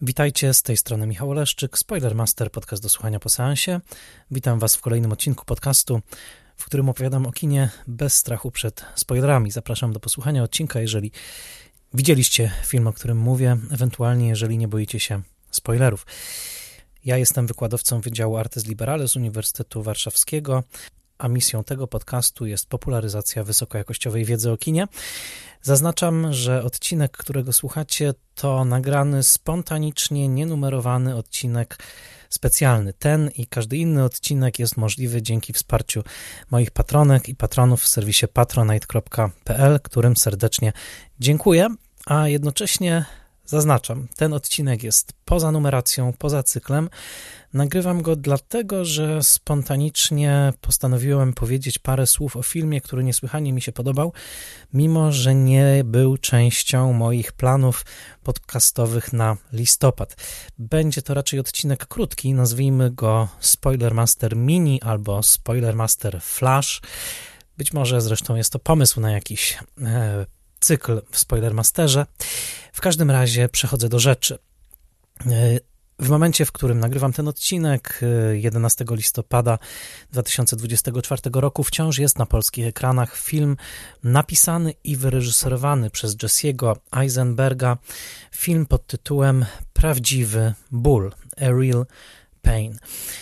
Witajcie, z tej strony Michał Oleszczyk, Spoilermaster, podcast do słuchania po seansie. Witam Was w kolejnym odcinku podcastu, w którym opowiadam o kinie bez strachu przed spoilerami. Zapraszam do posłuchania odcinka, jeżeli widzieliście film, o którym mówię, ewentualnie jeżeli nie boicie się spoilerów. Ja jestem wykładowcą Wydziału Artes Liberales Uniwersytetu Warszawskiego, a misją tego podcastu jest popularyzacja wysokojakościowej wiedzy o kinie. Zaznaczam, że odcinek, którego słuchacie, to nagrany spontanicznie, nienumerowany odcinek specjalny. Ten i każdy inny odcinek jest możliwy dzięki wsparciu moich patronek i patronów w serwisie patronite.pl, którym serdecznie dziękuję, a jednocześnie zaznaczam, ten odcinek jest poza numeracją, poza cyklem. Nagrywam go dlatego, że spontanicznie postanowiłem powiedzieć parę słów o filmie, który niesłychanie mi się podobał, mimo że nie był częścią moich planów podcastowych na listopad. Będzie to raczej odcinek krótki, nazwijmy go Spoilermaster Mini albo Spoilermaster Flash. Być może zresztą jest to pomysł na jakiś cykl w Spoilermasterze. W każdym razie przechodzę do rzeczy. W momencie, w którym nagrywam ten odcinek, 11 listopada 2024 roku, wciąż jest na polskich ekranach film napisany i wyreżyserowany przez Jesse'ego Eisenberga. Film pod tytułem Prawdziwy ból, A Real Pain.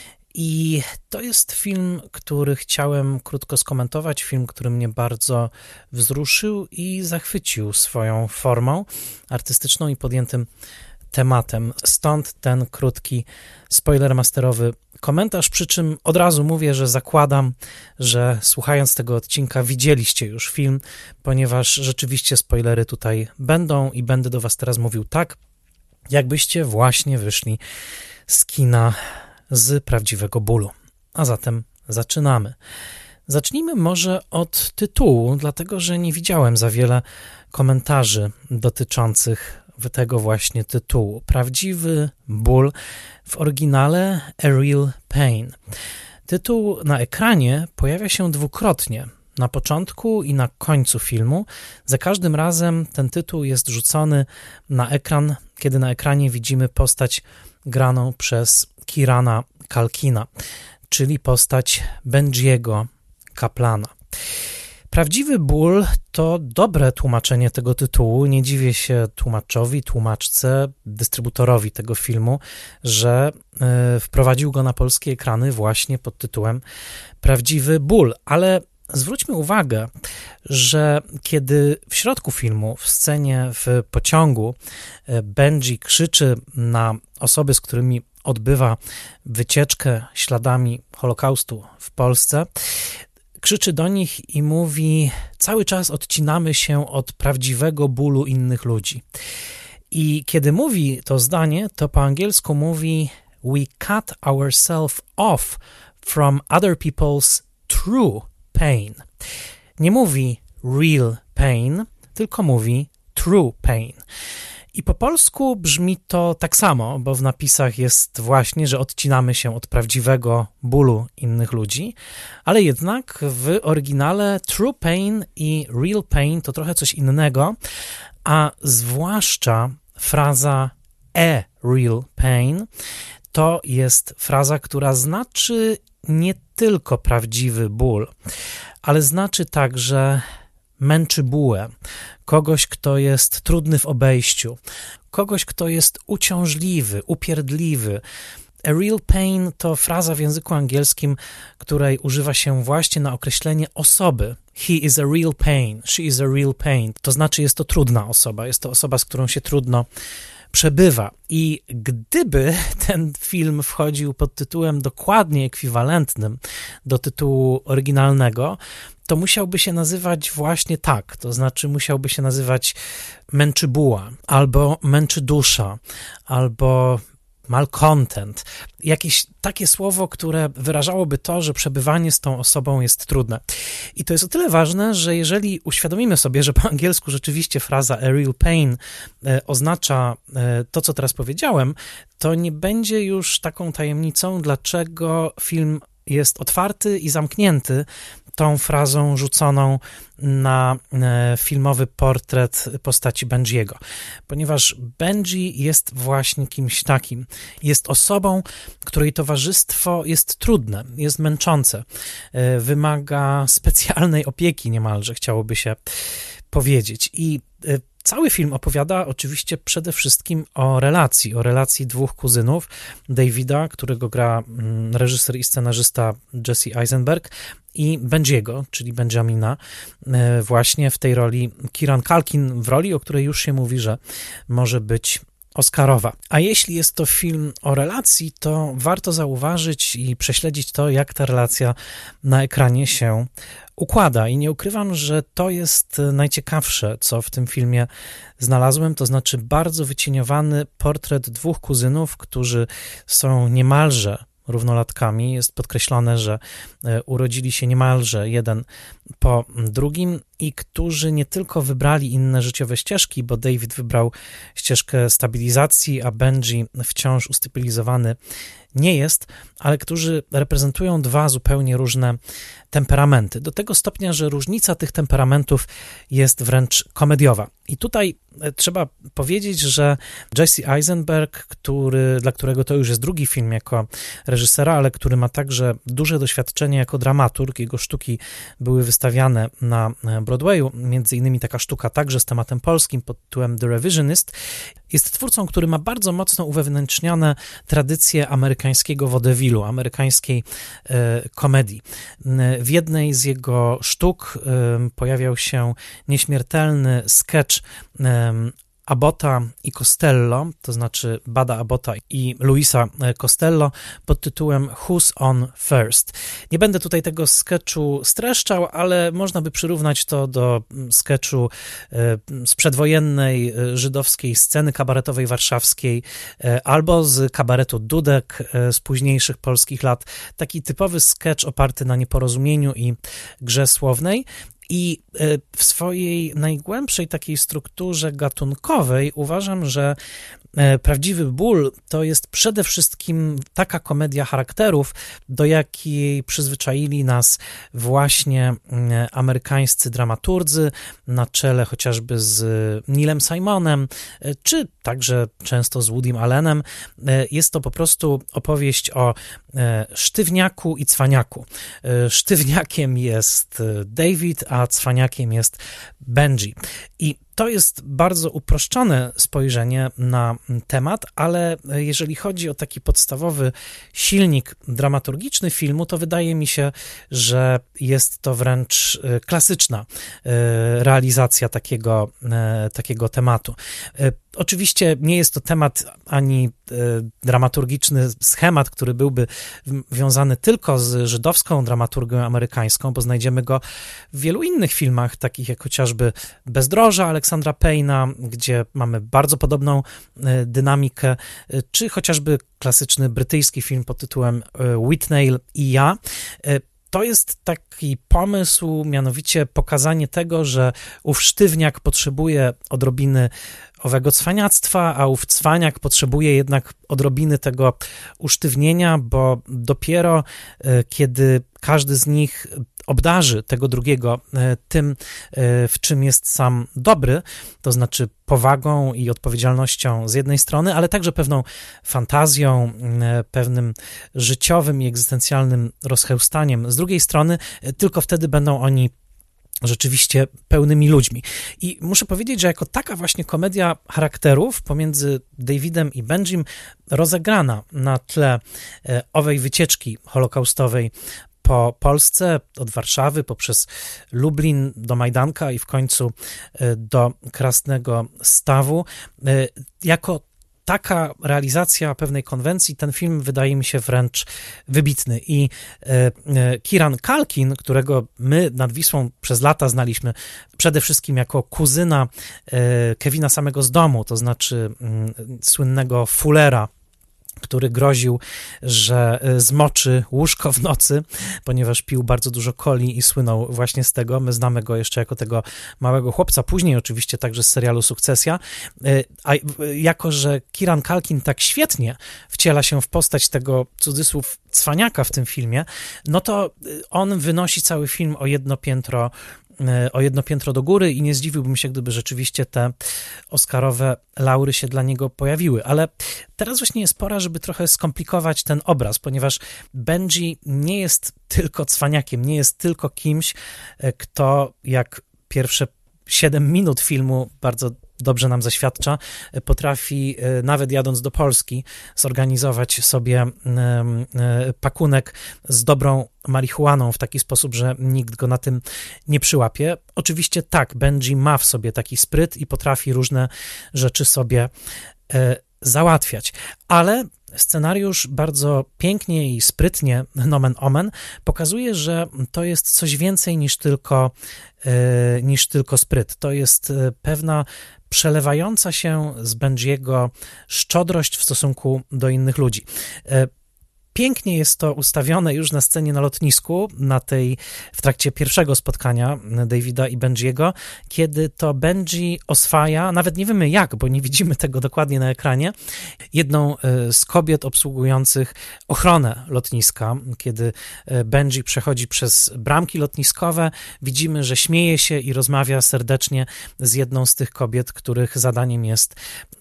I to jest film, który chciałem krótko skomentować, film, który mnie bardzo wzruszył i zachwycił swoją formą artystyczną i podjętym tematem. Stąd ten krótki, spoilermasterowy komentarz, przy czym od razu mówię, że zakładam, że słuchając tego odcinka widzieliście już film, ponieważ rzeczywiście spoilery tutaj będą i będę do Was teraz mówił tak, jakbyście właśnie wyszli z kina z prawdziwego bólu. A zatem zaczynamy. Zacznijmy może od tytułu, dlatego że nie widziałem za wiele komentarzy dotyczących tego właśnie tytułu. Prawdziwy ból, w oryginale A Real Pain. Tytuł na ekranie pojawia się dwukrotnie, na początku i na końcu filmu. Za każdym razem ten tytuł jest rzucony na ekran, kiedy na ekranie widzimy postać graną przez Kirana Culkina, czyli postać Benjiego Kaplana. Prawdziwy ból to dobre tłumaczenie tego tytułu. Nie dziwię się tłumaczce, dystrybutorowi tego filmu, że wprowadził go na polskie ekrany właśnie pod tytułem Prawdziwy ból, ale zwróćmy uwagę, że kiedy w środku filmu, w scenie w pociągu, Benji krzyczy na osoby, z którymi odbywa wycieczkę śladami Holokaustu w Polsce, krzyczy do nich i mówi: cały czas odcinamy się od prawdziwego bólu innych ludzi. I kiedy mówi to zdanie, to po angielsku mówi: we cut ourselves off from other people's true pain. Nie mówi real pain, tylko mówi true pain. I po polsku brzmi to tak samo, bo w napisach jest właśnie, że odcinamy się od prawdziwego bólu innych ludzi, ale jednak w oryginale true pain i real pain to trochę coś innego, a zwłaszcza fraza a real pain to jest fraza, która znaczy nie tylko prawdziwy ból, ale znaczy także męczy bułę, kogoś, kto jest trudny w obejściu, kogoś, kto jest uciążliwy, upierdliwy. A real pain to fraza w języku angielskim, której używa się właśnie na określenie osoby. He is a real pain, she is a real pain. To znaczy jest to trudna osoba, jest to osoba, z którą się trudno przebywa. I gdyby ten film wchodził pod tytułem dokładnie ekwiwalentnym do tytułu oryginalnego, to musiałby się nazywać właśnie tak, to znaczy musiałby się nazywać Męczy buła, albo Męczy dusza, albo malcontent. Jakieś takie słowo, które wyrażałoby to, że przebywanie z tą osobą jest trudne. I to jest o tyle ważne, że jeżeli uświadomimy sobie, że po angielsku rzeczywiście fraza a real pain oznacza to, co teraz powiedziałem, to nie będzie już taką tajemnicą, dlaczego film jest otwarty i zamknięty, tą frazą rzuconą na filmowy portret postaci Benjiego, ponieważ Benji jest właśnie kimś takim. Jest osobą, której towarzystwo jest trudne, jest męczące, wymaga specjalnej opieki niemalże, chciałoby się powiedzieć. I cały film opowiada oczywiście przede wszystkim o relacji dwóch kuzynów, Davida, którego gra reżyser i scenarzysta Jesse Eisenberg, i Benjiego, czyli Benjamina, właśnie w tej roli Kieran Culkin, w roli, o której już się mówi, że może być Oscarowa. A jeśli jest to film o relacji, to warto zauważyć i prześledzić to, jak ta relacja na ekranie się układa. I nie ukrywam, że to jest najciekawsze, co w tym filmie znalazłem, to znaczy bardzo wycieniowany portret dwóch kuzynów, którzy są niemalże równolatkami. Jest podkreślone, że urodzili się niemalże jeden po drugim i którzy nie tylko wybrali inne życiowe ścieżki, bo David wybrał ścieżkę stabilizacji, a Benji wciąż ustabilizowany nie jest, ale którzy reprezentują dwa zupełnie różne temperamenty. Do tego stopnia, że różnica tych temperamentów jest wręcz komediowa. I tutaj trzeba powiedzieć, że Jesse Eisenberg, dla którego to już jest drugi film jako reżysera, ale który ma także duże doświadczenie jako dramaturg, jego sztuki były wystawiane na Broadwayu, między innymi taka sztuka także z tematem polskim pod tytułem The Revisionist, jest twórcą, który ma bardzo mocno uwewnętrznione tradycje amerykańskiego waudevillu, amerykańskiej komedii. W jednej z jego sztuk pojawiał się nieśmiertelny sketch Abbotta i Costello, to znaczy Bada Abbotta i Louisa Costello pod tytułem Who's on First. Nie będę tutaj tego sketchu streszczał, ale można by przyrównać to do sketchu z przedwojennej żydowskiej sceny kabaretowej warszawskiej albo z kabaretu Dudek z późniejszych polskich lat. Taki typowy sketch oparty na nieporozumieniu i grze słownej. I w swojej najgłębszej takiej strukturze gatunkowej uważam, że Prawdziwy ból to jest przede wszystkim taka komedia charakterów, do jakiej przyzwyczaili nas właśnie amerykańscy dramaturdzy na czele chociażby z Neilem Simonem, czy także często z Woodym Allenem. Jest to po prostu opowieść o sztywniaku i cwaniaku. Sztywniakiem jest David, a cwaniakiem jest Benji. I to jest bardzo uproszczone spojrzenie na temat, ale jeżeli chodzi o taki podstawowy silnik dramaturgiczny filmu, to wydaje mi się, że jest to wręcz klasyczna realizacja takiego tematu. Oczywiście nie jest to temat ani dramaturgiczny schemat, który byłby wiązany tylko z żydowską dramaturgią amerykańską, bo znajdziemy go w wielu innych filmach, takich jak chociażby Bezdroża Aleksandra Payna, gdzie mamy bardzo podobną dynamikę, czy chociażby klasyczny brytyjski film pod tytułem Withnail i ja. To jest taki pomysł, mianowicie pokazanie tego, że ów sztywniak potrzebuje odrobiny owego cwaniactwa, a ów cwaniak potrzebuje jednak odrobiny tego usztywnienia, bo dopiero kiedy każdy z nich obdarzy tego drugiego tym, w czym jest sam dobry, to znaczy powagą i odpowiedzialnością z jednej strony, ale także pewną fantazją, pewnym życiowym i egzystencjalnym rozchełstaniem z drugiej strony, tylko wtedy będą oni rzeczywiście pełnymi ludźmi. I muszę powiedzieć, że jako taka właśnie komedia charakterów pomiędzy Davidem i Benjim rozegrana na tle owej wycieczki holokaustowej po Polsce, od Warszawy, poprzez Lublin do Majdanka i w końcu do Krasnego Stawu, jako taka realizacja pewnej konwencji, ten film wydaje mi się wręcz wybitny. I Kieran Culkin, którego my nad Wisłą przez lata znaliśmy przede wszystkim jako kuzyna Kevina Samego z domu, to znaczy słynnego Fullera, który groził, że zmoczy łóżko w nocy, ponieważ pił bardzo dużo coli i słynął właśnie z tego. My znamy go jeszcze jako tego małego chłopca, później oczywiście także z serialu Sukcesja. A jako, że Kieran Culkin tak świetnie wciela się w postać tego, cudzysłów, cwaniaka w tym filmie, no to on wynosi cały film o jedno piętro do góry i nie zdziwiłbym się, gdyby rzeczywiście te oscarowe laury się dla niego pojawiły. Ale teraz właśnie jest pora, żeby trochę skomplikować ten obraz, ponieważ Benji nie jest tylko cwaniakiem, nie jest tylko kimś, kto jak pierwsze 7 minut filmu bardzo dobrze nam zaświadcza, potrafi nawet jadąc do Polski zorganizować sobie pakunek z dobrą marihuaną w taki sposób, że nikt go na tym nie przyłapie. Oczywiście tak, Benji ma w sobie taki spryt i potrafi różne rzeczy sobie załatwiać, ale scenariusz bardzo pięknie i sprytnie, nomen omen, pokazuje, że to jest coś więcej niż tylko spryt. To jest pewna przelewająca się z Benjiego szczodrość w stosunku do innych ludzi. Pięknie jest to ustawione już na scenie na lotnisku, w trakcie pierwszego spotkania Davida i Benjiego, kiedy to Benji oswaja, nawet nie wiemy jak, bo nie widzimy tego dokładnie na ekranie, jedną z kobiet obsługujących ochronę lotniska. Kiedy Benji przechodzi przez bramki lotniskowe, widzimy, że śmieje się i rozmawia serdecznie z jedną z tych kobiet, których zadaniem jest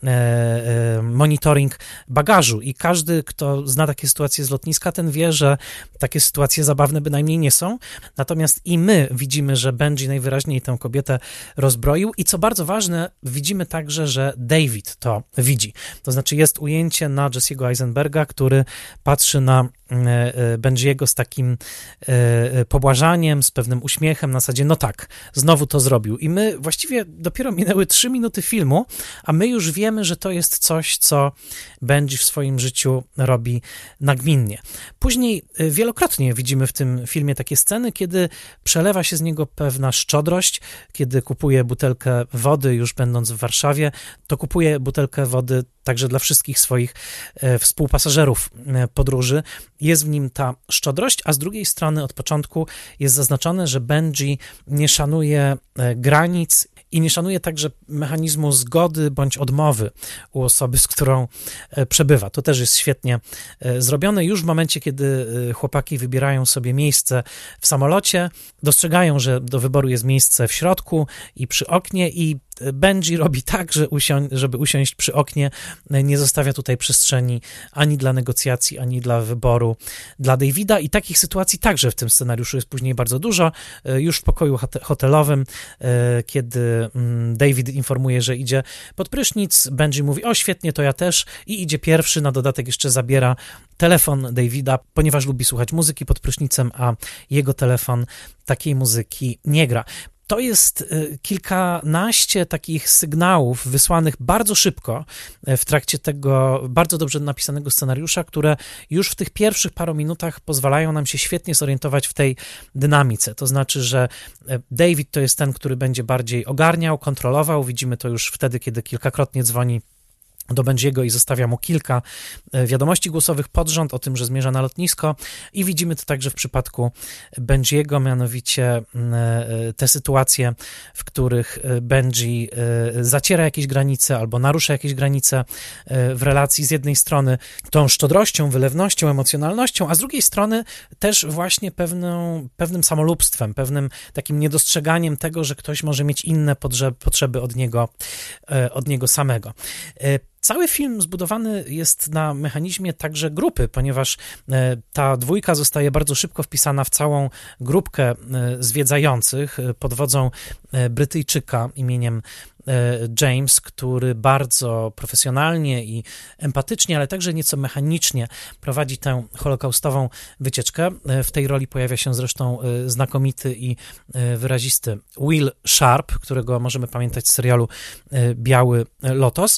monitoring bagażu. I każdy, kto zna takie sytuacje z lotniska, ten wie, że takie sytuacje zabawne bynajmniej nie są. Natomiast i my widzimy, że Benji najwyraźniej tę kobietę rozbroił i co bardzo ważne, widzimy także, że David to widzi. To znaczy jest ujęcie na Jesse'ego Eisenberga, który patrzy na Benjiego z takim pobłażaniem, z pewnym uśmiechem na zasadzie, no tak, znowu to zrobił. I my właściwie dopiero minęły 3 minuty filmu, a my już wiemy, że to jest coś, co Benji w swoim życiu robi nagminnie. Później wielokrotnie widzimy w tym filmie takie sceny, kiedy przelewa się z niego pewna szczodrość, kiedy kupuje butelkę wody, już będąc w Warszawie, to kupuje butelkę wody także dla wszystkich swoich współpasażerów podróży. Jest w nim ta szczodrość, a z drugiej strony od początku jest zaznaczone, że Benji nie szanuje granic i nie szanuje także mechanizmu zgody bądź odmowy u osoby, z którą przebywa. To też jest świetnie zrobione. Już w momencie, kiedy chłopaki wybierają sobie miejsce w samolocie, dostrzegają, że do wyboru jest miejsce w środku i przy oknie i Benji robi tak, żeby usiąść przy oknie, nie zostawia tutaj przestrzeni ani dla negocjacji, ani dla wyboru dla Davida i takich sytuacji także w tym scenariuszu jest później bardzo dużo. Już w pokoju hotelowym, kiedy David informuje, że idzie pod prysznic, Benji mówi, o świetnie, to ja też i idzie pierwszy, na dodatek jeszcze zabiera telefon Davida, ponieważ lubi słuchać muzyki pod prysznicem, a jego telefon takiej muzyki nie gra. To jest kilkanaście takich sygnałów wysłanych bardzo szybko w trakcie tego bardzo dobrze napisanego scenariusza, które już w tych pierwszych paru minutach pozwalają nam się świetnie zorientować w tej dynamice. To znaczy, że David to jest ten, który będzie bardziej ogarniał, kontrolował. Widzimy to już wtedy, kiedy kilkakrotnie dzwoni do Benjiego i zostawia mu kilka wiadomości głosowych pod rząd o tym, że zmierza na lotnisko i widzimy to także w przypadku Benjiego, mianowicie te sytuacje, w których Benji zaciera jakieś granice albo narusza jakieś granice w relacji z jednej strony tą szczodrością, wylewnością, emocjonalnością, a z drugiej strony też właśnie pewnym samolubstwem, pewnym takim niedostrzeganiem tego, że ktoś może mieć inne potrzeby od niego samego. Cały film zbudowany jest na mechanizmie także grupy, ponieważ ta dwójka zostaje bardzo szybko wpisana w całą grupkę zwiedzających pod wodzą Brytyjczyka imieniem James, który bardzo profesjonalnie i empatycznie, ale także nieco mechanicznie prowadzi tę holokaustową wycieczkę. W tej roli pojawia się zresztą znakomity i wyrazisty Will Sharp, którego możemy pamiętać z serialu Biały Lotos.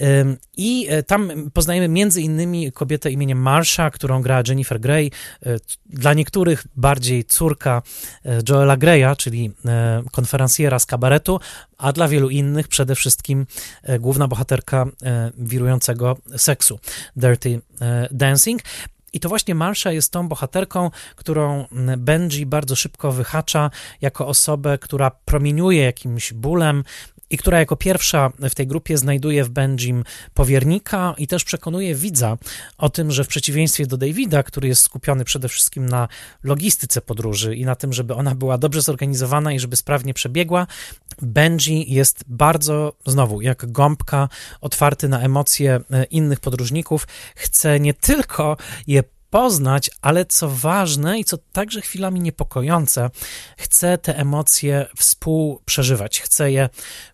I tam poznajemy między innymi kobietę imieniem Marsha, którą gra Jennifer Grey, dla niektórych bardziej córka Joela Greya, czyli konferencjera z kabaretu, a dla wielu innych przede wszystkim główna bohaterka wirującego seksu, Dirty Dancing. I to właśnie Marsha jest tą bohaterką, którą Benji bardzo szybko wyhacza jako osobę, która promieniuje jakimś bólem i która jako pierwsza w tej grupie znajduje w Benjim powiernika i też przekonuje widza o tym, że w przeciwieństwie do Davida, który jest skupiony przede wszystkim na logistyce podróży i na tym, żeby ona była dobrze zorganizowana i żeby sprawnie przebiegła, Benji jest bardzo, znowu, jak gąbka, otwarty na emocje innych podróżników. Chce nie tylko je poznać, ale co ważne i co także chwilami niepokojące, chce te emocje współprzeżywać, chce je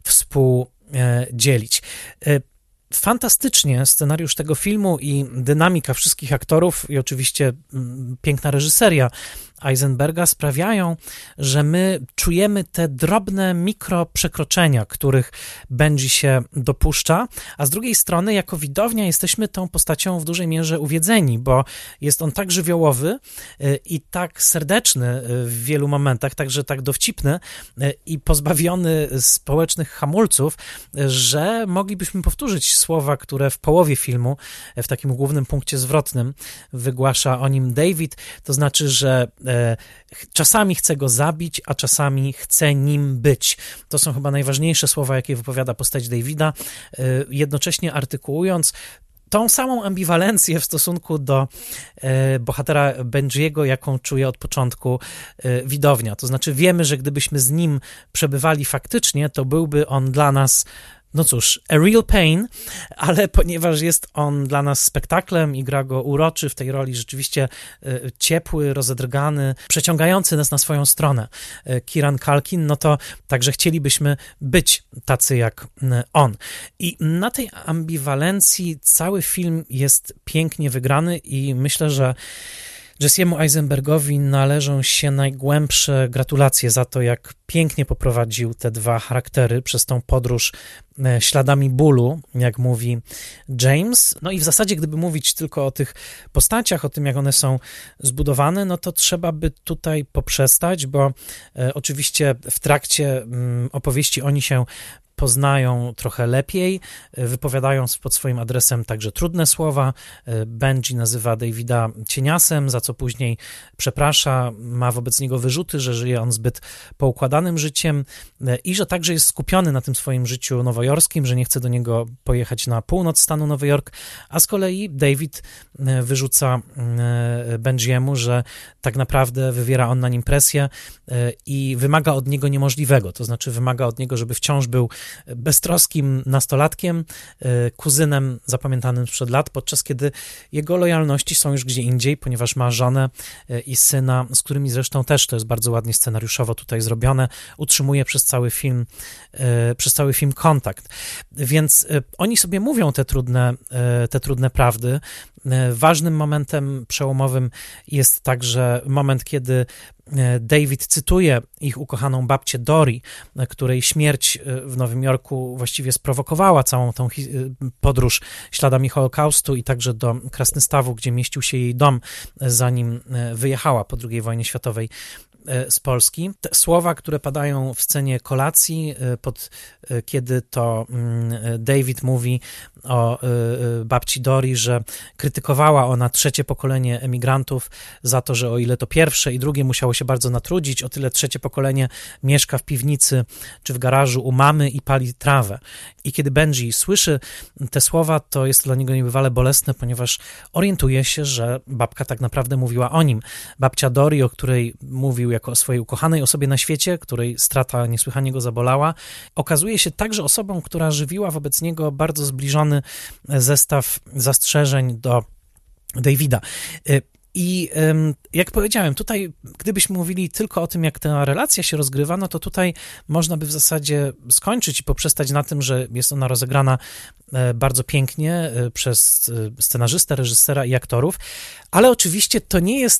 współdzielić. Fantastycznie scenariusz tego filmu i dynamika wszystkich aktorów i oczywiście piękna reżyseria Eisenberga sprawiają, że my czujemy te drobne mikroprzekroczenia, których Benji się dopuszcza, a z drugiej strony jako widownia jesteśmy tą postacią w dużej mierze uwiedzeni, bo jest on tak żywiołowy i tak serdeczny w wielu momentach, także tak dowcipny i pozbawiony społecznych hamulców, że moglibyśmy powtórzyć słowa, które w połowie filmu, w takim głównym punkcie zwrotnym wygłasza o nim David, to znaczy, że czasami chce go zabić, a czasami chce nim być. To są chyba najważniejsze słowa, jakie wypowiada postać Davida, jednocześnie artykułując tą samą ambiwalencję w stosunku do bohatera Benjiego, jaką czuje od początku widownia. To znaczy wiemy, że gdybyśmy z nim przebywali faktycznie, to byłby on dla nas, no cóż, a real pain, ale ponieważ jest on dla nas spektaklem i gra go uroczy w tej roli rzeczywiście ciepły, rozedrgany, przeciągający nas na swoją stronę Kieran Culkin, no to także chcielibyśmy być tacy jak on. I na tej ambiwalencji cały film jest pięknie wygrany i myślę, że Jesse'emu Eisenbergowi należą się najgłębsze gratulacje za to, jak pięknie poprowadził te dwa charaktery przez tą podróż śladami bólu, jak mówi James. No i w zasadzie, gdyby mówić tylko o tych postaciach, o tym, jak one są zbudowane, no to trzeba by tutaj poprzestać, bo oczywiście w trakcie opowieści oni się poznają trochę lepiej, wypowiadają pod swoim adresem także trudne słowa. Benji nazywa Davida cieniasem, za co później przeprasza, ma wobec niego wyrzuty, że żyje on zbyt poukładanym życiem i że także jest skupiony na tym swoim życiu nowojorskim, że nie chce do niego pojechać na północ stanu Nowy Jork, a z kolei David wyrzuca Benjiemu, że tak naprawdę wywiera on na nim presję i wymaga od niego niemożliwego, to znaczy wymaga od niego, żeby wciąż był beztroskim nastolatkiem, kuzynem zapamiętanym sprzed lat, podczas kiedy jego lojalności są już gdzie indziej, ponieważ ma żonę i syna, z którymi zresztą też, to jest bardzo ładnie scenariuszowo tutaj zrobione, utrzymuje przez cały film kontakt. Więc oni sobie mówią te trudne prawdy. Ważnym momentem przełomowym jest także moment, kiedy David cytuje ich ukochaną babcię Dory, której śmierć w Nowym Jorku właściwie sprowokowała całą tą podróż śladami Holokaustu i także do Krasnystawu, gdzie mieścił się jej dom, zanim wyjechała po II wojnie światowej z Polski. Te słowa, które padają w scenie kolacji, kiedy to David mówi o babci Dory, że krytykowała ona trzecie pokolenie emigrantów za to, że o ile to pierwsze i drugie musiało się bardzo natrudzić, o tyle trzecie pokolenie mieszka w piwnicy czy w garażu u mamy i pali trawę. I kiedy Benji słyszy te słowa, to jest to dla niego niebywale bolesne, ponieważ orientuje się, że babka tak naprawdę mówiła o nim. Babcia Dory, o której mówił jako o swojej ukochanej osobie na świecie, której strata niesłychanie go zabolała, okazuje się także osobą, która żywiła wobec niego bardzo zbliżony zestaw zastrzeżeń do Davida. I jak powiedziałem, tutaj gdybyśmy mówili tylko o tym, jak ta relacja się rozgrywa, no to tutaj można by w zasadzie skończyć i poprzestać na tym, że jest ona rozegrana bardzo pięknie przez scenarzystę, reżysera i aktorów, ale oczywiście to nie jest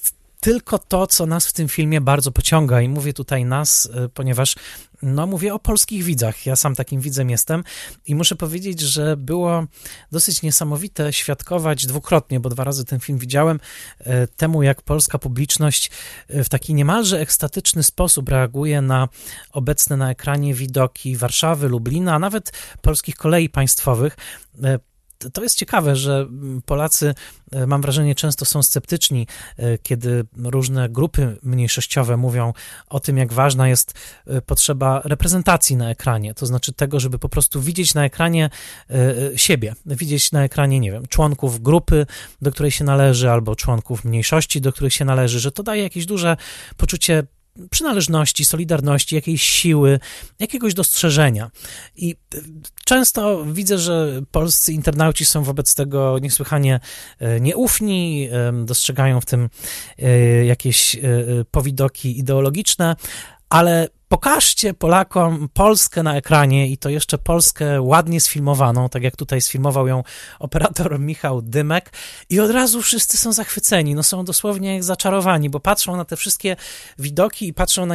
tylko to, co nas w tym filmie bardzo pociąga i mówię tutaj nas, ponieważ mówię o polskich widzach. Ja sam takim widzem jestem i muszę powiedzieć, że było dosyć niesamowite świadkować dwukrotnie, bo 2 razy ten film widziałem, temu jak polska publiczność w taki niemalże ekstatyczny sposób reaguje na obecne na ekranie widoki Warszawy, Lublina, a nawet polskich kolei państwowych. To jest ciekawe, że Polacy, mam wrażenie, często są sceptyczni, kiedy różne grupy mniejszościowe mówią o tym, jak ważna jest potrzeba reprezentacji na ekranie, to znaczy tego, żeby po prostu widzieć na ekranie siebie, widzieć na ekranie, nie wiem, członków grupy, do której się należy, albo członków mniejszości, do których się należy, że to daje jakieś duże poczucie przynależności, solidarności, jakiejś siły, jakiegoś dostrzeżenia. I często widzę, że polscy internauci są wobec tego niesłychanie nieufni, dostrzegają w tym jakieś powidoki ideologiczne, ale pokażcie Polakom Polskę na ekranie i to jeszcze Polskę ładnie sfilmowaną, tak jak tutaj sfilmował ją operator Michał Dymek i od razu wszyscy są zachwyceni, są dosłownie jak zaczarowani, bo patrzą na te wszystkie widoki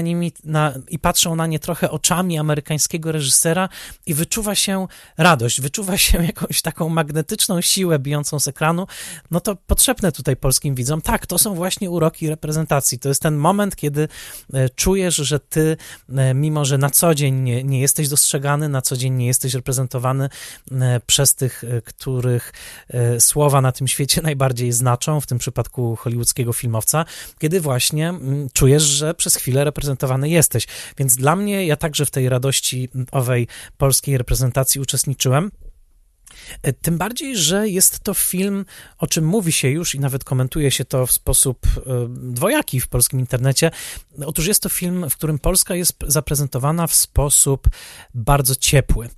i patrzą na nie trochę oczami amerykańskiego reżysera i wyczuwa się radość, wyczuwa się jakąś taką magnetyczną siłę bijącą z ekranu, to potrzebne tutaj polskim widzom. Tak, to są właśnie uroki reprezentacji, to jest ten moment, kiedy czujesz, że ty mimo że na co dzień nie jesteś dostrzegany, na co dzień nie jesteś reprezentowany przez tych, których słowa na tym świecie najbardziej znaczą, w tym przypadku hollywoodzkiego filmowca, kiedy właśnie czujesz, że przez chwilę reprezentowany jesteś. Więc dla mnie, ja także w tej radości owej polskiej reprezentacji uczestniczyłem. Tym bardziej, że jest to film, o czym mówi się już i nawet komentuje się to w sposób dwojaki w polskim internecie. Otóż jest to film, w którym Polska jest zaprezentowana w sposób bardzo ciepły.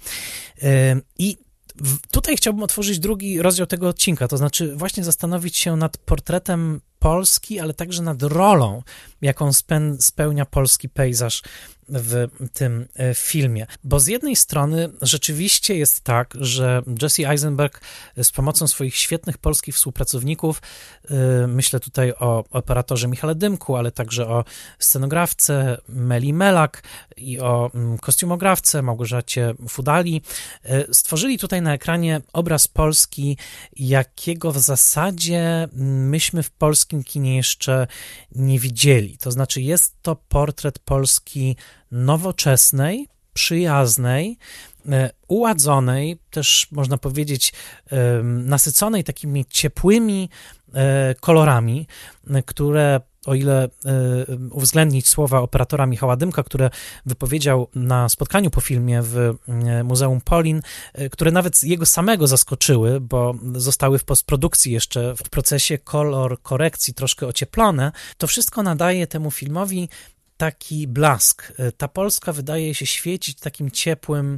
I tutaj chciałbym otworzyć drugi rozdział tego odcinka, to znaczy właśnie zastanowić się nad portretem Polski, ale także nad rolą, jaką spełnia polski pejzaż w tym filmie. Bo z jednej strony rzeczywiście jest tak, że Jesse Eisenberg z pomocą swoich świetnych polskich współpracowników, myślę tutaj o operatorze Michale Dymku, ale także o scenografce Meli Melak i o kostiumografce Małgorzacie Fudali, stworzyli tutaj na ekranie obraz Polski, jakiego w zasadzie myśmy w polskim kinie jeszcze nie widzieli. To znaczy jest to portret Polski nowoczesnej, przyjaznej, uładzonej, też można powiedzieć nasyconej takimi ciepłymi kolorami, które, o ile uwzględnić słowa operatora Michała Dymka, które wypowiedział na spotkaniu po filmie w Muzeum Polin, które nawet jego samego zaskoczyły, bo zostały w postprodukcji jeszcze w procesie kolor korekcji troszkę ocieplone, to wszystko nadaje temu filmowi taki blask. Ta Polska wydaje się świecić takim ciepłym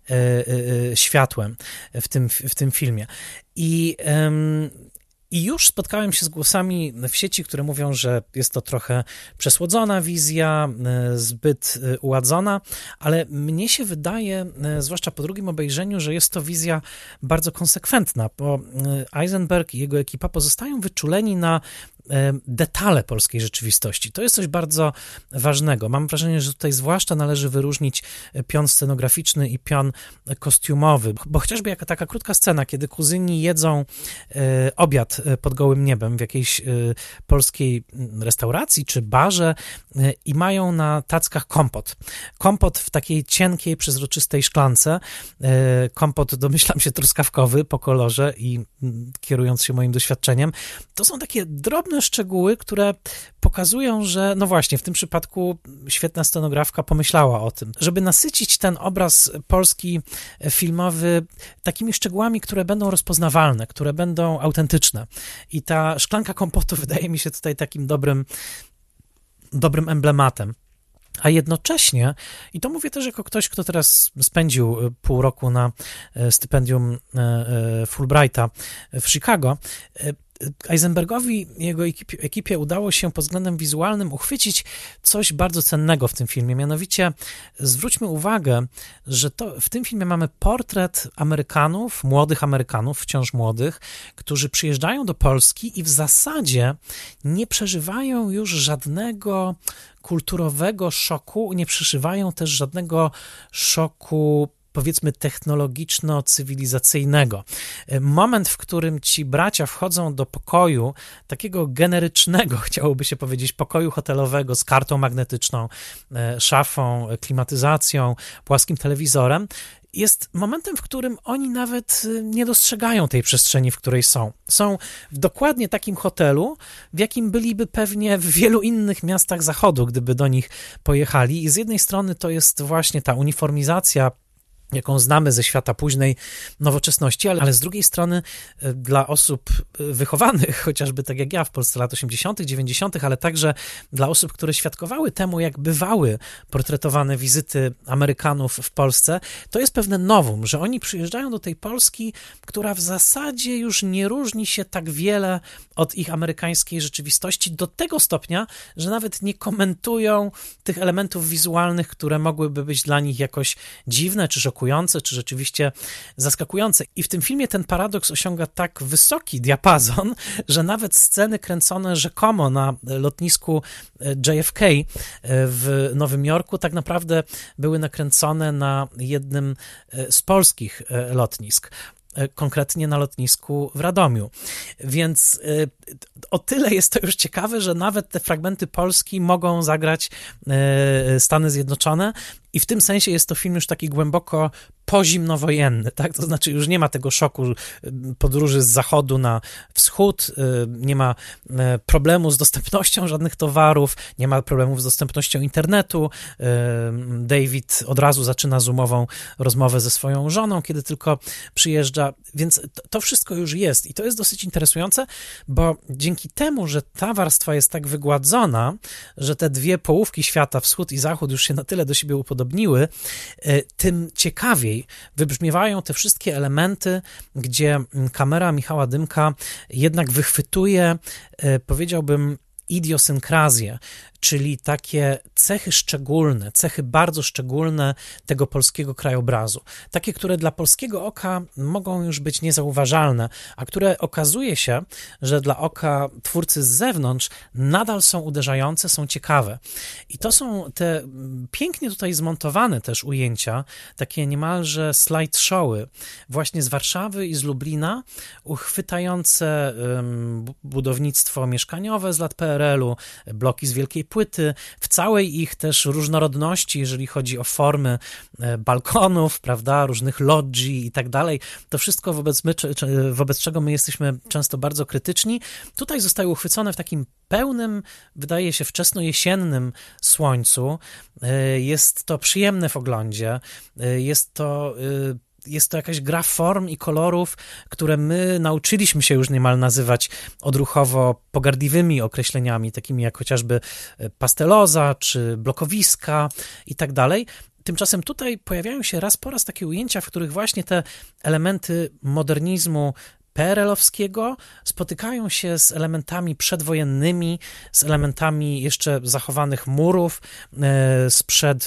światłem w tym filmie. I już spotkałem się z głosami w sieci, które mówią, że jest to trochę przesłodzona wizja, zbyt uładzona, ale mnie się wydaje, zwłaszcza po drugim obejrzeniu, że jest to wizja bardzo konsekwentna, bo Eisenberg i jego ekipa pozostają wyczuleni na detale polskiej rzeczywistości. To jest coś bardzo ważnego. Mam wrażenie, że tutaj zwłaszcza należy wyróżnić pion scenograficzny i pion kostiumowy, bo chociażby jaka taka krótka scena, kiedy kuzyni jedzą obiad pod gołym niebem w jakiejś polskiej restauracji czy barze i mają na tackach kompot. Kompot w takiej cienkiej, przezroczystej szklance. Kompot, domyślam się, truskawkowy po kolorze i kierując się moim doświadczeniem. To są takie drobne szczegóły, które pokazują, że no właśnie, w tym przypadku świetna scenografka pomyślała o tym, żeby nasycić ten obraz polski filmowy takimi szczegółami, które będą rozpoznawalne, które będą autentyczne. I ta szklanka kompotu wydaje mi się tutaj takim dobrym emblematem. A jednocześnie, i to mówię też jako ktoś, kto teraz spędził pół roku na stypendium Fulbrighta w Chicago, Eisenbergowi i jego ekipie udało się pod względem wizualnym uchwycić coś bardzo cennego w tym filmie. Mianowicie zwróćmy uwagę, że w tym filmie mamy portret Amerykanów, młodych Amerykanów, wciąż młodych, którzy przyjeżdżają do Polski i w zasadzie nie przeżywają już żadnego kulturowego szoku, nie przeżywają też żadnego szoku, powiedzmy, technologiczno-cywilizacyjnego. Moment, w którym ci bracia wchodzą do pokoju, takiego generycznego, chciałoby się powiedzieć, pokoju hotelowego z kartą magnetyczną, szafą, klimatyzacją, płaskim telewizorem, jest momentem, w którym oni nawet nie dostrzegają tej przestrzeni, w której są. Są w dokładnie takim hotelu, w jakim byliby pewnie w wielu innych miastach Zachodu, gdyby do nich pojechali. I z jednej strony to jest właśnie ta uniformizacja, jaką znamy ze świata późnej nowoczesności, ale z drugiej strony dla osób wychowanych, chociażby tak jak ja w Polsce lat 80., 90., ale także dla osób, które świadkowały temu, jak bywały portretowane wizyty Amerykanów w Polsce, to jest pewne novum, że oni przyjeżdżają do tej Polski, która w zasadzie już nie różni się tak wiele od ich amerykańskiej rzeczywistości, do tego stopnia, że nawet nie komentują tych elementów wizualnych, które mogłyby być dla nich jakoś dziwne, czy szokujące, czy rzeczywiście zaskakujące. I w tym filmie ten paradoks osiąga tak wysoki diapazon, że nawet sceny kręcone rzekomo na lotnisku JFK w Nowym Jorku tak naprawdę były nakręcone na jednym z polskich lotnisk, konkretnie na lotnisku w Radomiu. Więc o tyle jest to już ciekawe, że nawet te fragmenty Polski mogą zagrać Stany Zjednoczone i w tym sensie jest to film już taki głęboko pozimnowojenny, tak? To znaczy już nie ma tego szoku podróży z zachodu na wschód, nie ma problemu z dostępnością żadnych towarów, nie ma problemów z dostępnością internetu. David od razu zaczyna zoomową rozmowę ze swoją żoną, kiedy tylko przyjeżdża, więc to wszystko już jest i to jest dosyć interesujące, bo dzięki temu, że ta warstwa jest tak wygładzona, że te dwie połówki świata, wschód i zachód, już się na tyle do siebie upodobniły, tym ciekawiej wybrzmiewają te wszystkie elementy, gdzie kamera Michała Dymka jednak wychwytuje, powiedziałbym, idiosynkrazję, czyli takie cechy szczególne, cechy bardzo szczególne tego polskiego krajobrazu. Takie, które dla polskiego oka mogą już być niezauważalne, a które okazuje się, że dla oka twórcy z zewnątrz nadal są uderzające, są ciekawe. I to są te pięknie tutaj zmontowane też ujęcia, takie niemalże slideshowy, właśnie z Warszawy i z Lublina, uchwytające budownictwo mieszkaniowe z lat PRL-u, bloki z Wielkiej Płyty, w całej ich też różnorodności, jeżeli chodzi o formy balkonów, prawda, różnych logii i tak dalej. To wszystko wobec czego my jesteśmy często bardzo krytyczni. Tutaj zostały uchwycone w takim pełnym, wydaje się, wczesnojesiennym słońcu. Jest to przyjemne w oglądzie. Jest to jakaś gra form i kolorów, które my nauczyliśmy się już niemal nazywać odruchowo pogardliwymi określeniami, takimi jak chociażby pasteloza, czy blokowiska i tak dalej. Tymczasem tutaj pojawiają się raz po raz takie ujęcia, w których właśnie te elementy modernizmu PRL-owskiego spotykają się z elementami przedwojennymi, z elementami jeszcze zachowanych murów sprzed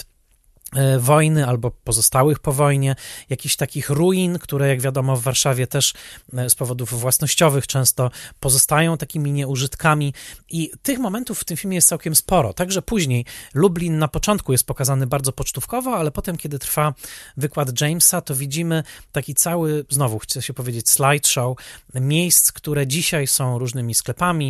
wojny albo pozostałych po wojnie, jakichś takich ruin, które jak wiadomo w Warszawie też z powodów własnościowych często pozostają takimi nieużytkami i tych momentów w tym filmie jest całkiem sporo. Także później Lublin na początku jest pokazany bardzo pocztówkowo, ale potem kiedy trwa wykład Jamesa, to widzimy taki cały, znowu chcę się powiedzieć, slideshow miejsc, które dzisiaj są różnymi sklepami,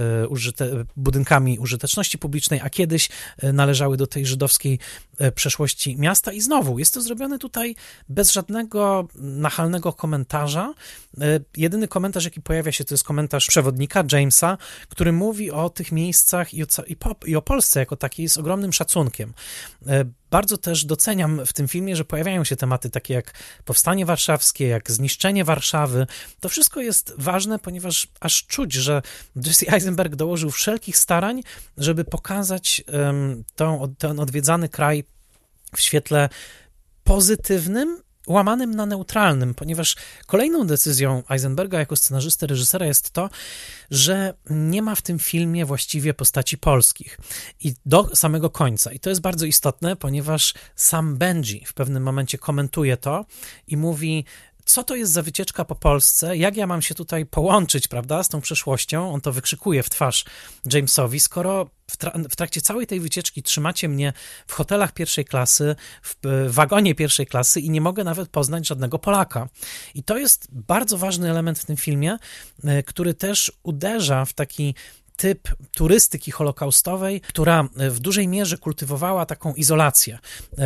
budynkami użyteczności publicznej, a kiedyś należały do tej żydowskiej przeszłości miasta i znowu jest to zrobione tutaj bez żadnego nachalnego komentarza. Jedyny komentarz, jaki pojawia się, to jest komentarz przewodnika Jamesa, który mówi o tych miejscach i o Polsce jako takiej z ogromnym szacunkiem. Bardzo też doceniam w tym filmie, że pojawiają się tematy takie jak Powstanie Warszawskie, jak zniszczenie Warszawy. To wszystko jest ważne, ponieważ aż czuć, że Jesse Eisenberg dołożył wszelkich starań, żeby pokazać ten odwiedzany kraj w świetle pozytywnym, łamanym na neutralnym, ponieważ kolejną decyzją Eisenberga jako scenarzysty, reżysera jest to, że nie ma w tym filmie właściwie postaci polskich i do samego końca. I to jest bardzo istotne, ponieważ sam Benji w pewnym momencie komentuje to i mówi: co to jest za wycieczka po Polsce, jak ja mam się tutaj połączyć, prawda, z tą przeszłością, on to wykrzykuje w twarz Jamesowi, skoro w trakcie całej tej wycieczki trzymacie mnie w hotelach pierwszej klasy, w wagonie pierwszej klasy i nie mogę nawet poznać żadnego Polaka. I to jest bardzo ważny element w tym filmie, który też uderza w taki typ turystyki holokaustowej, która w dużej mierze kultywowała taką izolację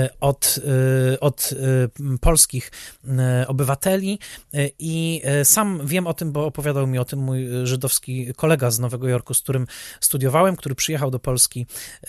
od polskich obywateli i sam wiem o tym, bo opowiadał mi o tym mój żydowski kolega z Nowego Jorku, z którym studiowałem, który przyjechał do Polski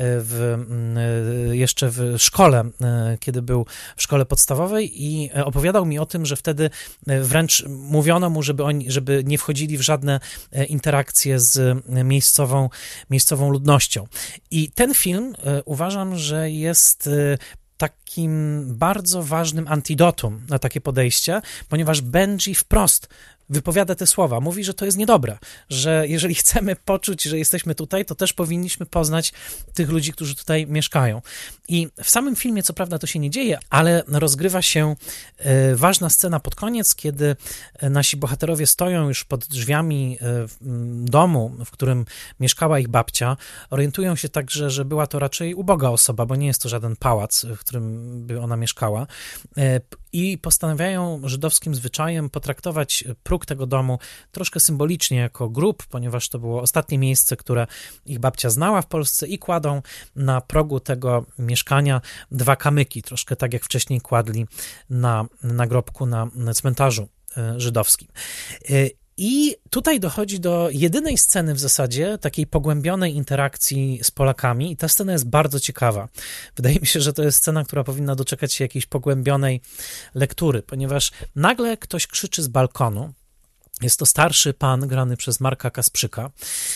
jeszcze w szkole, kiedy był w szkole podstawowej i opowiadał mi o tym, że wtedy wręcz mówiono mu, żeby nie wchodzili w żadne interakcje z miejscową ludnością. I ten film uważam, że jest takim bardzo ważnym antidotum na takie podejście, ponieważ Benji wprost wypowiada te słowa, mówi, że to jest niedobre, że jeżeli chcemy poczuć, że jesteśmy tutaj, to też powinniśmy poznać tych ludzi, którzy tutaj mieszkają. I w samym filmie, co prawda, to się nie dzieje, ale rozgrywa się ważna scena pod koniec, kiedy nasi bohaterowie stoją już pod drzwiami domu, w którym mieszkała ich babcia. Orientują się także, że była to raczej uboga osoba, bo nie jest to żaden pałac, w którym by ona mieszkała. I postanawiają żydowskim zwyczajem potraktować próg tego domu troszkę symbolicznie jako grób, ponieważ to było ostatnie miejsce, które ich babcia znała w Polsce i kładą na progu tego mieszkania 2 kamyki, troszkę tak jak wcześniej kładli na nagrobku na cmentarzu żydowskim. I tutaj dochodzi do jedynej sceny w zasadzie takiej pogłębionej interakcji z Polakami i ta scena jest bardzo ciekawa. Wydaje mi się, że to jest scena, która powinna doczekać się jakiejś pogłębionej lektury, ponieważ nagle ktoś krzyczy z balkonu. Jest to starszy pan grany przez Marka Kasprzyka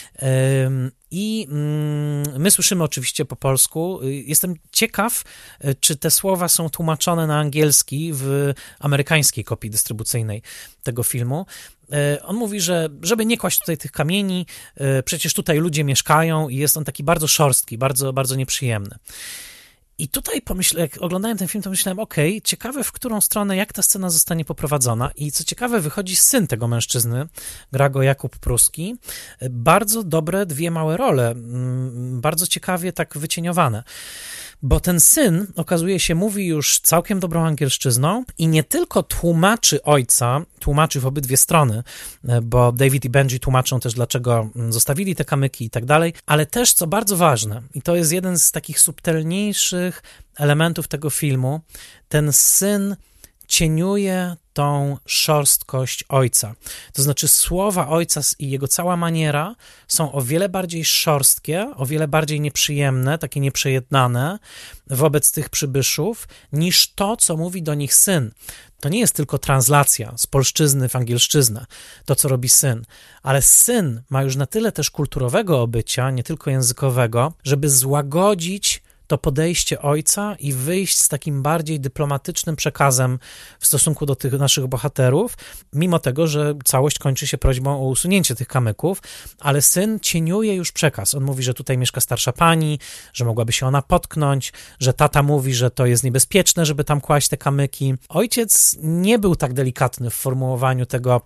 i my słyszymy oczywiście po polsku. Jestem ciekaw, czy te słowa są tłumaczone na angielski w amerykańskiej kopii dystrybucyjnej tego filmu. On mówi, że żeby nie kłaść tutaj tych kamieni, przecież tutaj ludzie mieszkają i jest on taki bardzo szorstki, bardzo, bardzo nieprzyjemny. I tutaj jak oglądałem ten film, to myślałem, okej, ciekawe w którą stronę, jak ta scena zostanie poprowadzona i co ciekawe, wychodzi syn tego mężczyzny, gra go Jakub Pruski, bardzo dobre 2 małe role, bardzo ciekawie tak wycieniowane. Bo ten syn, okazuje się, mówi już całkiem dobrą angielszczyzną i nie tylko tłumaczy ojca, tłumaczy w obydwie strony, bo David i Benji tłumaczą też, dlaczego zostawili te kamyki i tak dalej, ale też, co bardzo ważne, i to jest jeden z takich subtelniejszych elementów tego filmu, ten syn cieniuje tą szorstkość ojca. To znaczy słowa ojca i jego cała maniera są o wiele bardziej szorstkie, o wiele bardziej nieprzyjemne, takie nieprzejednane wobec tych przybyszów, niż to, co mówi do nich syn. To nie jest tylko translacja z polszczyzny w angielszczyznę, to, co robi syn, ale syn ma już na tyle też kulturowego obycia, nie tylko językowego, żeby złagodzić to podejście ojca i wyjść z takim bardziej dyplomatycznym przekazem w stosunku do tych naszych bohaterów, mimo tego, że całość kończy się prośbą o usunięcie tych kamyków, ale syn cieniuje już przekaz. On mówi, że tutaj mieszka starsza pani, że mogłaby się ona potknąć, że tata mówi, że to jest niebezpieczne, żeby tam kłaść te kamyki. Ojciec nie był tak delikatny w formułowaniu tego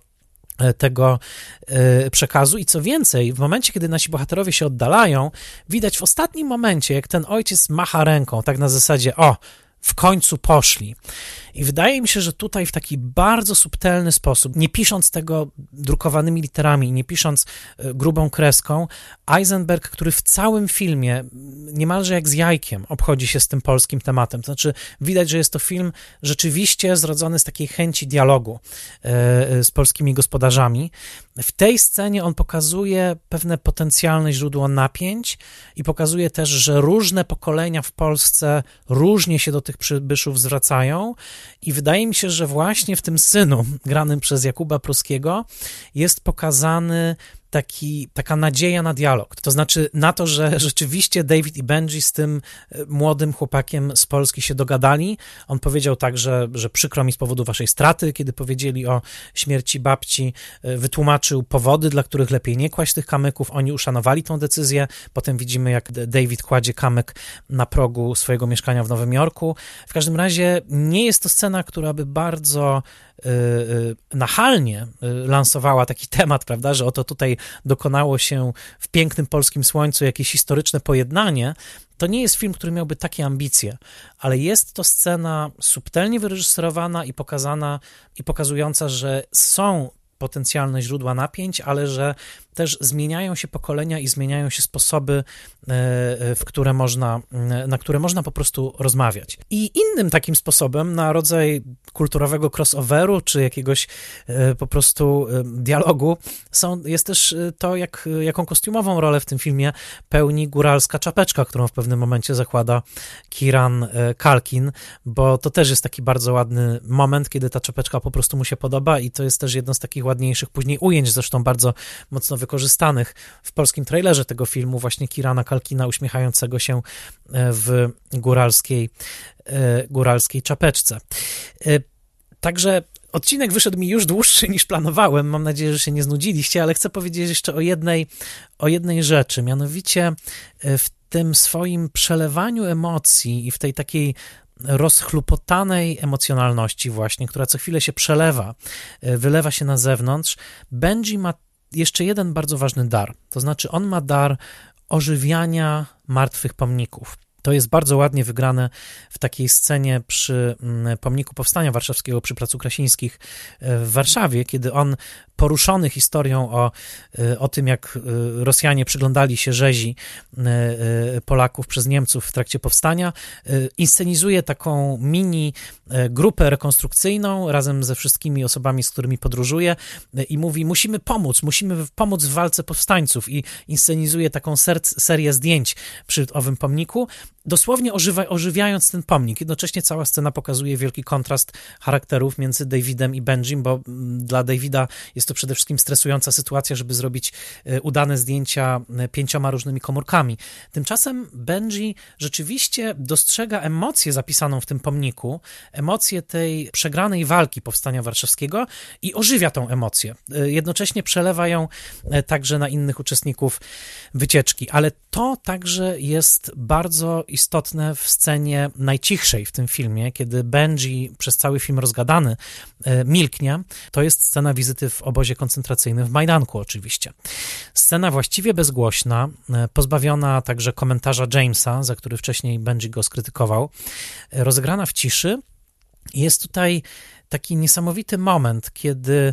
przekazu i co więcej, w momencie, kiedy nasi bohaterowie się oddalają, widać w ostatnim momencie, jak ten ojciec macha ręką, tak na zasadzie, w końcu poszli. I wydaje mi się, że tutaj w taki bardzo subtelny sposób, nie pisząc tego drukowanymi literami, nie pisząc grubą kreską, Eisenberg, który w całym filmie niemalże jak z jajkiem obchodzi się z tym polskim tematem. To znaczy widać, że jest to film rzeczywiście zrodzony z takiej chęci dialogu z polskimi gospodarzami. W tej scenie on pokazuje pewne potencjalne źródło napięć i pokazuje też, że różne pokolenia w Polsce różnie się do tych przybyszów zwracają i wydaje mi się, że właśnie w tym synu, granym przez Jakuba Pruskiego, jest pokazany taka nadzieja na dialog. To znaczy na to, że rzeczywiście David i Benji z tym młodym chłopakiem z Polski się dogadali. On powiedział tak, że przykro mi z powodu waszej straty, kiedy powiedzieli o śmierci babci, wytłumaczył powody, dla których lepiej nie kłaść tych kamyków. Oni uszanowali tą decyzję. Potem widzimy, jak David kładzie kamyk na progu swojego mieszkania w Nowym Jorku. W każdym razie nie jest to scena, która by bardzo nachalnie lansowała taki temat, prawda, że oto tutaj dokonało się w pięknym polskim słońcu jakieś historyczne pojednanie. To nie jest film, który miałby takie ambicje, ale jest to scena subtelnie wyreżyserowana i pokazana, i pokazująca, że są potencjalne źródła napięć, ale że też zmieniają się pokolenia i zmieniają się sposoby, na które można po prostu rozmawiać. I innym takim sposobem na rodzaj kulturowego crossoveru, czy jakiegoś po prostu dialogu jest też to, jaką kostiumową rolę w tym filmie pełni góralska czapeczka, którą w pewnym momencie zakłada Kieran Culkin, bo to też jest taki bardzo ładny moment, kiedy ta czapeczka po prostu mu się podoba i to jest też jedno z takich ładniejszych później ujęć, zresztą bardzo mocno wykorzystanych w polskim trailerze tego filmu, właśnie Kierana Culkina uśmiechającego się w góralskiej czapeczce. Także odcinek wyszedł mi już dłuższy niż planowałem, mam nadzieję, że się nie znudziliście, ale chcę powiedzieć jeszcze o jednej rzeczy, mianowicie w tym swoim przelewaniu emocji i w tej takiej rozchlupotanej emocjonalności właśnie, która co chwilę się przelewa, wylewa się na zewnątrz, Benji ma jeszcze jeden bardzo ważny dar, to znaczy on ma dar ożywiania martwych pomników. To jest bardzo ładnie wygrane w takiej scenie przy pomniku Powstania Warszawskiego przy Placu Krasińskich w Warszawie, kiedy on poruszony historią o tym, jak Rosjanie przyglądali się rzezi Polaków przez Niemców w trakcie powstania, inscenizuje taką mini grupę rekonstrukcyjną razem ze wszystkimi osobami, z którymi podróżuje i mówi, musimy pomóc w walce powstańców i inscenizuje taką serię zdjęć przy owym pomniku, dosłownie ożywiając ten pomnik. Jednocześnie cała scena pokazuje wielki kontrast charakterów między Davidem i Benjim, bo dla Davida jest to przede wszystkim stresująca sytuacja, żeby zrobić udane zdjęcia 5 różnymi komórkami. Tymczasem Benji rzeczywiście dostrzega emocję zapisaną w tym pomniku, emocję tej przegranej walki Powstania Warszawskiego i ożywia tą emocję. Jednocześnie przelewa ją także na innych uczestników wycieczki. Ale to także jest bardzo istotne w scenie najcichszej w tym filmie, kiedy Benji przez cały film rozgadany milknie. To jest scena wizyty w obozie koncentracyjnym w Majdanku oczywiście. Scena właściwie bezgłośna, pozbawiona także komentarza Jamesa, za który wcześniej Benji go skrytykował, rozegrana w ciszy. Jest tutaj taki niesamowity moment, kiedy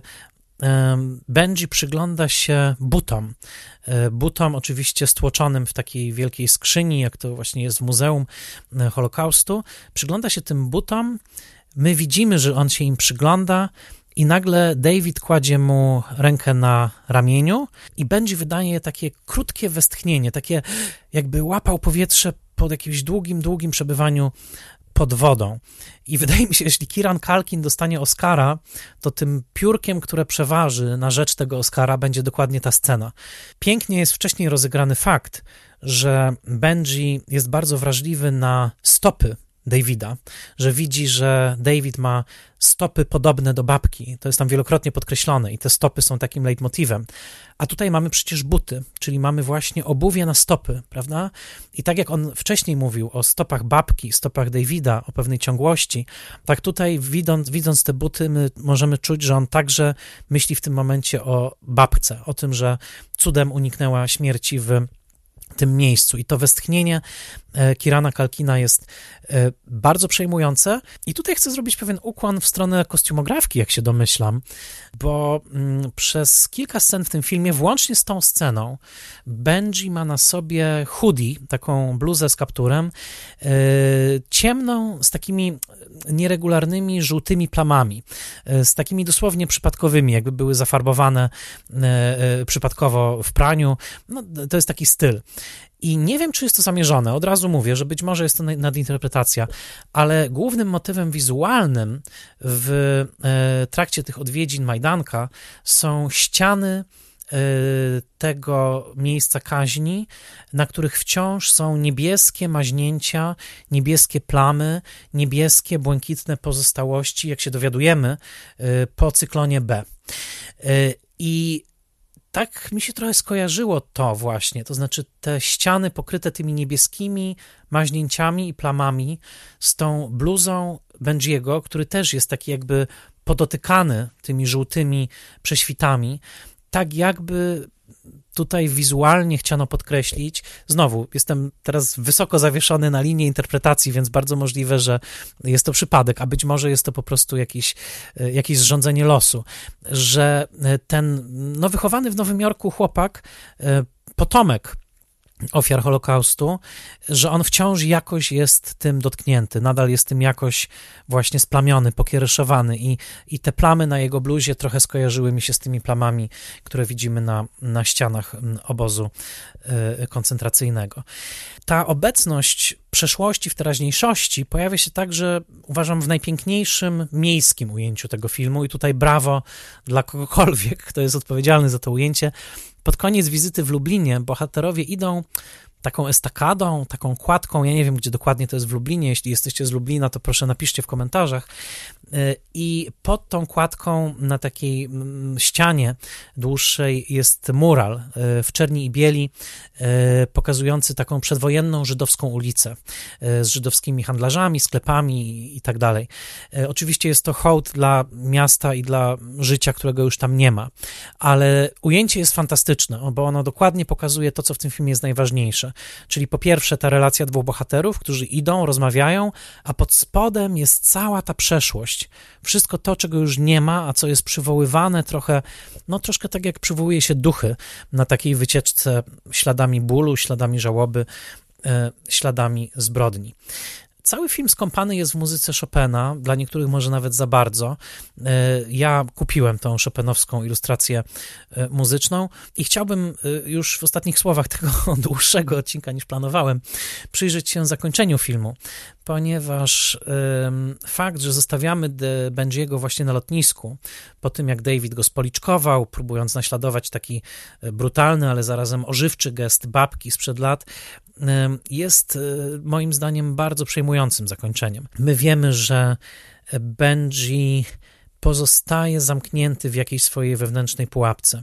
Benji przygląda się butom. Butom oczywiście stłoczonym w takiej wielkiej skrzyni, jak to właśnie jest w Muzeum Holokaustu. Przygląda się tym butom, my widzimy, że on się im przygląda i nagle David kładzie mu rękę na ramieniu i Benji wydaje takie krótkie westchnienie, takie jakby łapał powietrze po jakimś długim przebywaniu pod wodą. I wydaje mi się, jeśli Kieran Culkin dostanie Oscara, to tym piórkiem, które przeważy na rzecz tego Oscara, będzie dokładnie ta scena. Pięknie jest wcześniej rozegrany fakt, że Benji jest bardzo wrażliwy na stopy Davida, że widzi, że David ma stopy podobne do babki. To jest tam wielokrotnie podkreślone i te stopy są takim leitmotywem. A tutaj mamy przecież buty, czyli mamy właśnie obuwie na stopy, prawda? I tak jak on wcześniej mówił o stopach babki, stopach Davida, o pewnej ciągłości, tak tutaj widząc te buty, my możemy czuć, że on także myśli w tym momencie o babce, o tym, że cudem uniknęła śmierci w tym miejscu. I to westchnienie Kierana Culkina jest bardzo przejmujące. I tutaj chcę zrobić pewien ukłon w stronę kostiumografki, jak się domyślam, bo przez kilka scen w tym filmie, włącznie z tą sceną, Benji ma na sobie hoodie, taką bluzę z kapturem, ciemną, z takimi nieregularnymi, żółtymi plamami, z takimi dosłownie przypadkowymi, jakby były zafarbowane przypadkowo w praniu. No, to jest taki styl. I nie wiem, czy jest to zamierzone. Od razu mówię, że być może jest to nadinterpretacja, ale głównym motywem wizualnym w trakcie tych odwiedzin Majdanka są ściany tego miejsca kaźni, na których wciąż są niebieskie maźnięcia, niebieskie plamy, niebieskie, błękitne pozostałości, jak się dowiadujemy, po cyklonie B. I tak mi się trochę skojarzyło to właśnie, to znaczy te ściany pokryte tymi niebieskimi maźnięciami i plamami z tą bluzą Benjiego, który też jest taki jakby podotykany tymi żółtymi prześwitami, tak jakby tutaj wizualnie chciano podkreślić, znowu jestem teraz wysoko zawieszony na linii interpretacji, więc bardzo możliwe, że jest to przypadek, a być może jest to po prostu jakieś zrządzenie losu, że ten wychowany w Nowym Jorku chłopak, potomek ofiar Holokaustu, że on wciąż jakoś jest tym dotknięty, nadal jest tym jakoś właśnie splamiony, pokiereszowany i te plamy na jego bluzie trochę skojarzyły mi się z tymi plamami, które widzimy na ścianach obozu koncentracyjnego. Ta obecność przeszłości w teraźniejszości pojawia się także, uważam, w najpiękniejszym miejskim ujęciu tego filmu i tutaj brawo dla kogokolwiek, kto jest odpowiedzialny za to ujęcie. Pod koniec wizyty w Lublinie bohaterowie idą taką estakadą, taką kładką, ja nie wiem, gdzie dokładnie to jest w Lublinie, jeśli jesteście z Lublina, to proszę napiszcie w komentarzach, i pod tą kładką na takiej ścianie dłuższej jest mural w czerni i bieli, pokazujący taką przedwojenną żydowską ulicę z żydowskimi handlarzami, sklepami i tak dalej. Oczywiście jest to hołd dla miasta i dla życia, którego już tam nie ma, ale ujęcie jest fantastyczne, bo ono dokładnie pokazuje to, co w tym filmie jest najważniejsze, czyli po pierwsze ta relacja dwóch bohaterów, którzy idą, rozmawiają, a pod spodem jest cała ta przeszłość, wszystko to, czego już nie ma, a co jest przywoływane troszkę tak jak przywołuje się duchy na takiej wycieczce śladami bólu, śladami żałoby, śladami zbrodni. Cały film skąpany jest w muzyce Chopina, dla niektórych może nawet za bardzo. Ja kupiłem tą chopinowską ilustrację muzyczną i chciałbym już w ostatnich słowach tego dłuższego odcinka niż planowałem przyjrzeć się zakończeniu filmu, ponieważ fakt, że zostawiamy Benjiego właśnie na lotnisku, po tym jak David go spoliczkował, próbując naśladować taki brutalny, ale zarazem ożywczy gest babki sprzed lat, jest moim zdaniem bardzo przejmującym zakończeniem. My wiemy, że Benji pozostaje zamknięty w jakiejś swojej wewnętrznej pułapce.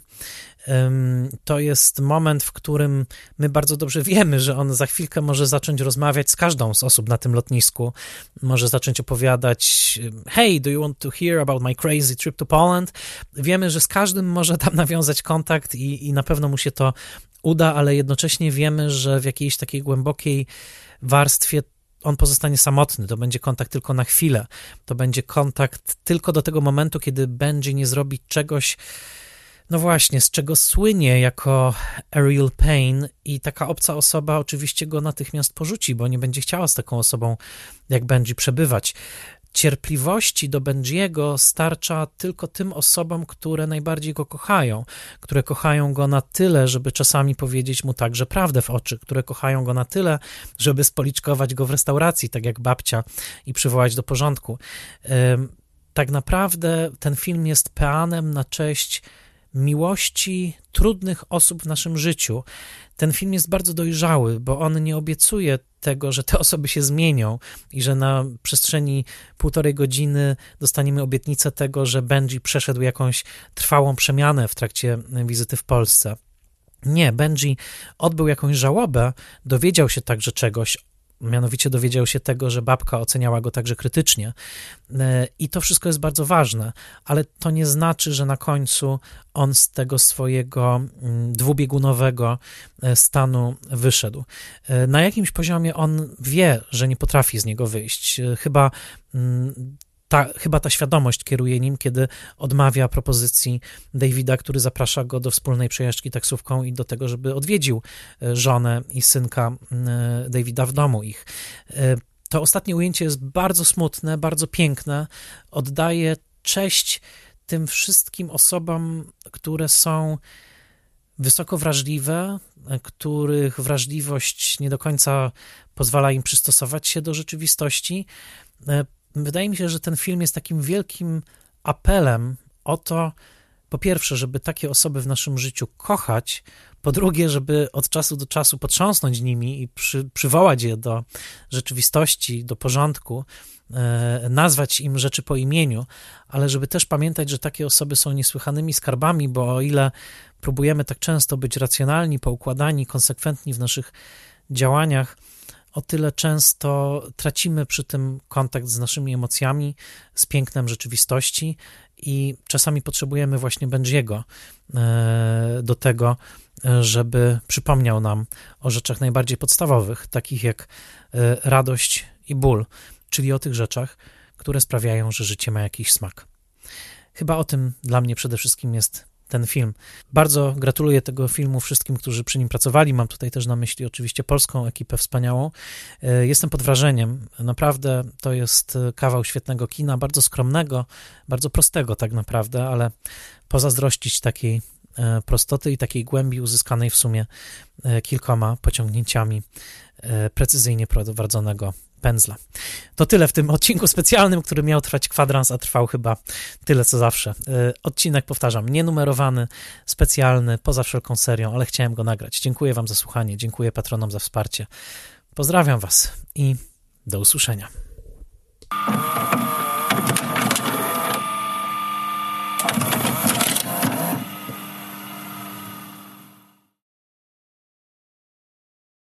To jest moment, w którym my bardzo dobrze wiemy, że on za chwilkę może zacząć rozmawiać z każdą z osób na tym lotnisku, może zacząć opowiadać: hey, do you want to hear about my crazy trip to Poland? Wiemy, że z każdym może tam nawiązać kontakt i na pewno mu się to uda, ale jednocześnie wiemy, że w jakiejś takiej głębokiej warstwie on pozostanie samotny, to będzie kontakt tylko na chwilę, to będzie kontakt tylko do tego momentu, kiedy Benji nie zrobi czegoś, no właśnie, z czego słynie jako Ariel Payne i taka obca osoba oczywiście go natychmiast porzuci, bo nie będzie chciała z taką osobą jak Benji przebywać. Cierpliwości do Benjiego starcza tylko tym osobom, które najbardziej go kochają, które kochają go na tyle, żeby czasami powiedzieć mu także prawdę w oczy, które kochają go na tyle, żeby spoliczkować go w restauracji, tak jak babcia, i przywołać do porządku. Tak naprawdę ten film jest peanem na cześć miłości trudnych osób w naszym życiu. Ten film jest bardzo dojrzały, bo on nie obiecuje tego, że te osoby się zmienią i że na przestrzeni 1,5 godziny dostaniemy obietnicę tego, że Benji przeszedł jakąś trwałą przemianę w trakcie wizyty w Polsce. Nie, Benji odbył jakąś żałobę, dowiedział się także czegoś, mianowicie dowiedział się tego, że babka oceniała go także krytycznie i to wszystko jest bardzo ważne, ale to nie znaczy, że na końcu on z tego swojego dwubiegunowego stanu wyszedł. Na jakimś poziomie on wie, że nie potrafi z niego wyjść. Chyba ta świadomość kieruje nim, kiedy odmawia propozycji Davida, który zaprasza go do wspólnej przejażdżki taksówką i do tego, żeby odwiedził żonę i synka Davida w domu ich. To ostatnie ujęcie jest bardzo smutne, bardzo piękne, oddaje cześć tym wszystkim osobom, które są wysoko wrażliwe, których wrażliwość nie do końca pozwala im przystosować się do rzeczywistości. Wydaje mi się, że ten film jest takim wielkim apelem o to, po pierwsze, żeby takie osoby w naszym życiu kochać, po drugie, żeby od czasu do czasu potrząsnąć nimi i przywołać je do rzeczywistości, do porządku, nazwać im rzeczy po imieniu, ale żeby też pamiętać, że takie osoby są niesłychanymi skarbami, bo o ile próbujemy tak często być racjonalni, poukładani, konsekwentni w naszych działaniach, o tyle często tracimy przy tym kontakt z naszymi emocjami, z pięknem rzeczywistości i czasami potrzebujemy właśnie Benjiego do tego, żeby przypomniał nam o rzeczach najbardziej podstawowych, takich jak radość i ból, czyli o tych rzeczach, które sprawiają, że życie ma jakiś smak. Chyba o tym dla mnie przede wszystkim jest ten film. Bardzo gratuluję tego filmu wszystkim, którzy przy nim pracowali. Mam tutaj też na myśli oczywiście polską ekipę wspaniałą. Jestem pod wrażeniem. Naprawdę to jest kawał świetnego kina, bardzo skromnego, bardzo prostego tak naprawdę, ale pozazdrościć takiej prostoty i takiej głębi uzyskanej w sumie kilkoma pociągnięciami precyzyjnie prowadzonego pędzla. To tyle w tym odcinku specjalnym, który miał trwać kwadrans, a trwał chyba tyle co zawsze. Odcinek, powtarzam, nienumerowany, specjalny, poza wszelką serią, ale chciałem go nagrać. Dziękuję wam za słuchanie, dziękuję patronom za wsparcie. Pozdrawiam was i do usłyszenia.